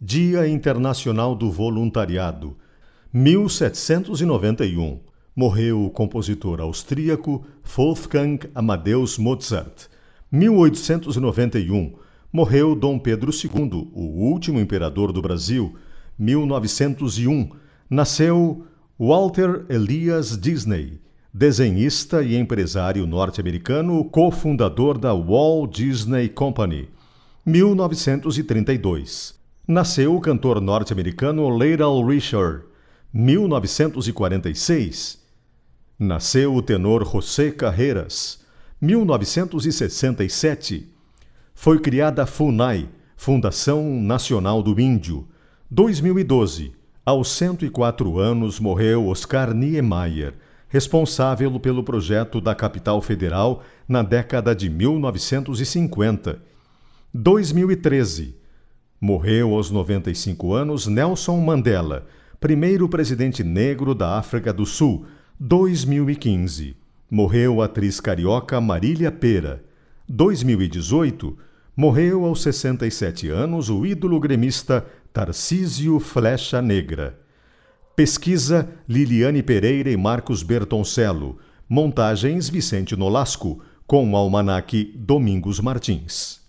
Dia Internacional do Voluntariado. 1791. Morreu o compositor austríaco Wolfgang Amadeus Mozart. 1891. Morreu Dom Pedro II, o último imperador do Brasil. 1901. Nasceu Walter Elias Disney, desenhista e empresário norte-americano, cofundador da Walt Disney Company. 1932. Nasceu o cantor norte-americano Little Richard. 1946. Nasceu o tenor José Carreras. 1967. Foi criada a FUNAI, Fundação Nacional do Índio. 2012. Aos 104 anos morreu Oscar Niemeyer, responsável pelo projeto da Capital Federal na década de 1950. 2013. Morreu aos 95 anos Nelson Mandela, primeiro presidente negro da África do Sul. 2015. Morreu a atriz carioca Marília Pêra. 2018. Morreu aos 67 anos o ídolo gremista Tarcísio Flecha Negra. Pesquisa Liliane Pereira e Marcos Bertoncello. Montagens Vicente Nolasco, com o almanaque Domingos Martins.